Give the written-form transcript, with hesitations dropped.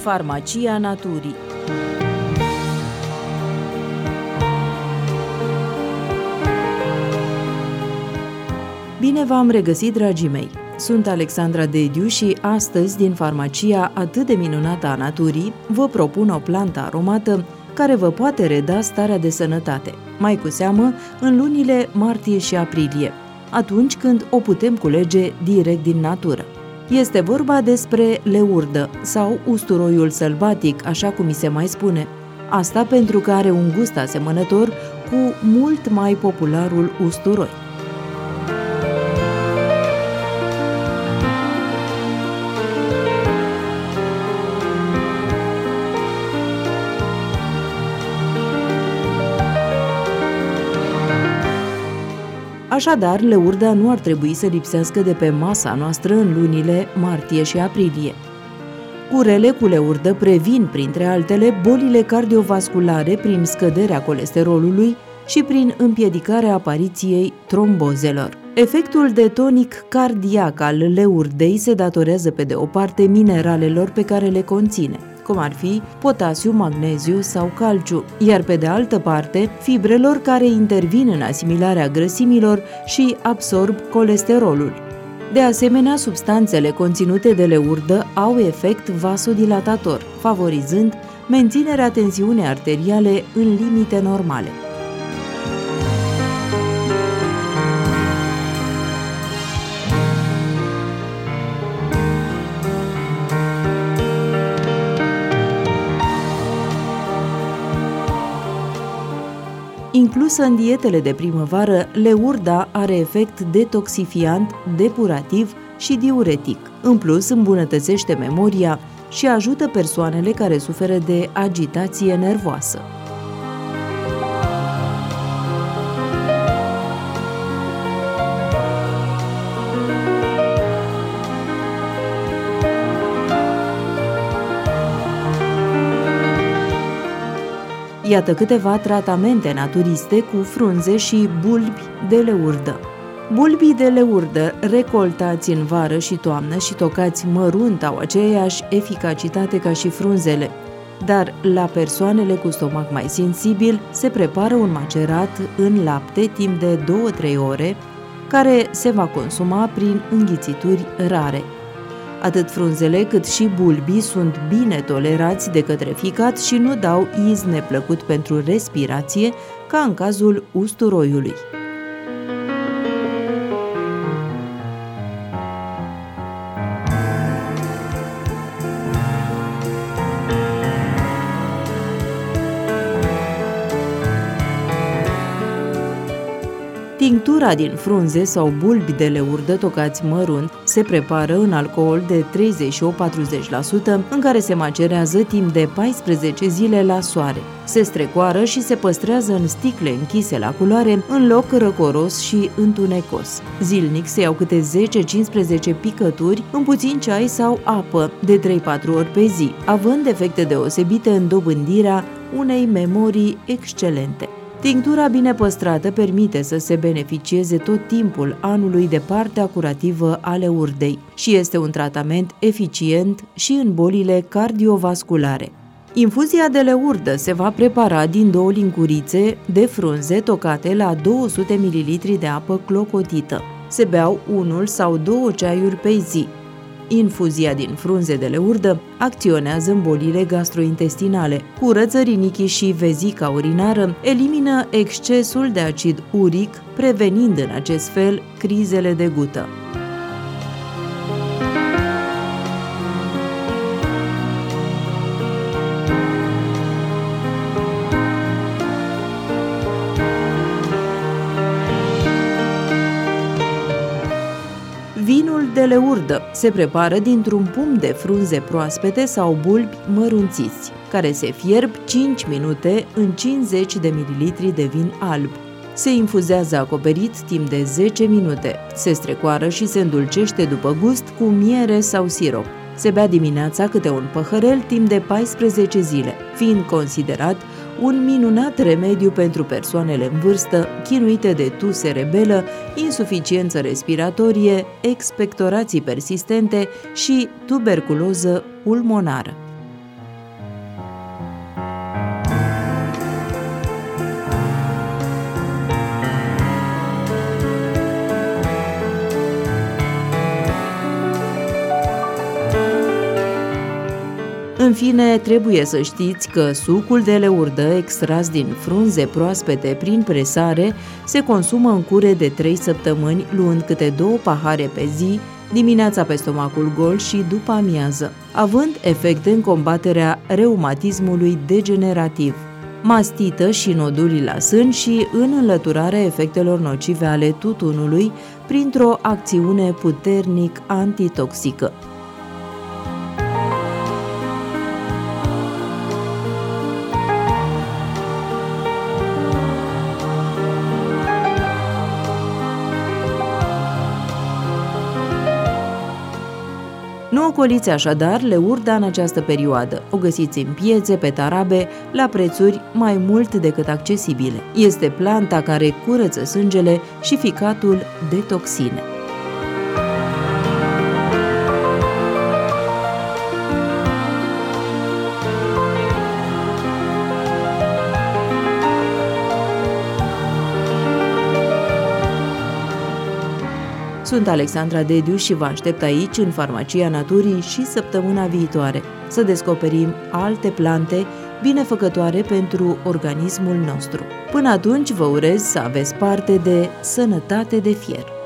Farmacia naturii. Bine v-am regăsit, dragii mei! Sunt Alexandra Dediu și astăzi, din farmacia atât de minunată a naturii, vă propun o plantă aromată care vă poate reda starea de sănătate, mai cu seamă în lunile martie și aprilie, atunci când o putem culege direct din natură. Este vorba despre leurdă sau usturoiul sălbatic, așa cum mi se mai spune. Asta pentru că are un gust asemănător cu mult mai popularul usturoi. Așadar, leurda nu ar trebui să lipsească de pe masa noastră în lunile martie și aprilie. Curele cu leurdă previn, printre altele, bolile cardiovasculare prin scăderea colesterolului și prin împiedicarea apariției trombozelor. Efectul de tonic cardiac al leurdei se datorează pe de o parte mineralelor pe care le conține, cum ar fi potasiu, magneziu sau calciu, iar pe de altă parte fibrelor care intervin în asimilarea grăsimilor și absorb colesterolul. De asemenea, substanțele conținute de leurdă au efect vasodilatator, favorizând menținerea tensiunii arteriale în limite normale. Inclusă în dietele de primăvară, leurda are efect detoxifiant, depurativ și diuretic. În plus, îmbunătățește memoria și ajută persoanele care suferă de agitație nervoasă. Iată câteva tratamente naturiste cu frunze și bulbi de leurdă. Bulbii de leurdă recoltați în vară și toamnă și tocați mărunt au aceeași eficacitate ca și frunzele, dar la persoanele cu stomac mai sensibil se prepară un macerat în lapte timp de 2-3 ore, care se va consuma prin înghițituri rare. Atât frunzele cât și bulbii sunt bine tolerați de către ficat și nu dau iz neplăcut pentru respirație, ca în cazul usturoiului. Tinctura din frunze sau bulbi de leurdă tocați mărunt se prepară în alcool de 38-40%, în care se macerează timp de 14 zile la soare. Se strecoară și se păstrează în sticle închise la culoare, în loc răcoros și întunecos. Zilnic se iau câte 10-15 picături în puțin ceai sau apă, de 3-4 ori pe zi, având efecte deosebite în dobândirea unei memorii excelente. Tinctura bine păstrată permite să se beneficieze tot timpul anului de partea curativă a leurdei și este un tratament eficient și în bolile cardiovasculare. Infuzia de leurdă se va prepara din 2 lingurițe de frunze tocate la 200 ml de apă clocotită. Se beau 1 sau 2 ceaiuri pe zi. Infuzia din frunze de leurdă acționează în bolile gastrointestinale, curăță rinichii și vezica urinară, elimină excesul de acid uric, prevenind în acest fel crizele de gută. Vinul de leurdă se prepară dintr-un pumn de frunze proaspete sau bulbi mărunțiți, care se fierb 5 minute în 50 de ml de vin alb. Se infuzează acoperit timp de 10 minute, se strecoară și se îndulcește după gust cu miere sau sirop. Se bea dimineața câte un păhărel timp de 14 zile, fiind considerat un minunat remediu pentru persoanele în vârstă, chinuite de tuse rebelă, insuficiență respiratorie, expectorații persistente și tuberculoză pulmonară. În fine, trebuie să știți că sucul de leurdă extras din frunze proaspete prin presare se consumă în cure de 3 săptămâni, luând câte 2 pahare pe zi, dimineața pe stomacul gol și după amiază, având efecte în combaterea reumatismului degenerativ, mastită și noduli la sân și în înlăturarea efectelor nocive ale tutunului printr-o acțiune puternic antitoxică. Nu ocoliți așadar leurda în această perioadă. O găsiți în piețe, pe tarabe, la prețuri mai mult decât accesibile. Este planta care curăță sângele și ficatul de toxine. Sunt Alexandra Dediu și vă aștept aici, în Farmacia Naturii, și săptămâna viitoare, să descoperim alte plante binefăcătoare pentru organismul nostru. Până atunci, vă urez să aveți parte de sănătate de fier.